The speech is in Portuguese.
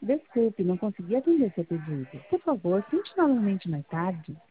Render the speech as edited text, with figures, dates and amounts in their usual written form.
Desculpe, não consegui atender seu pedido. Por favor, tente novamente mais tarde.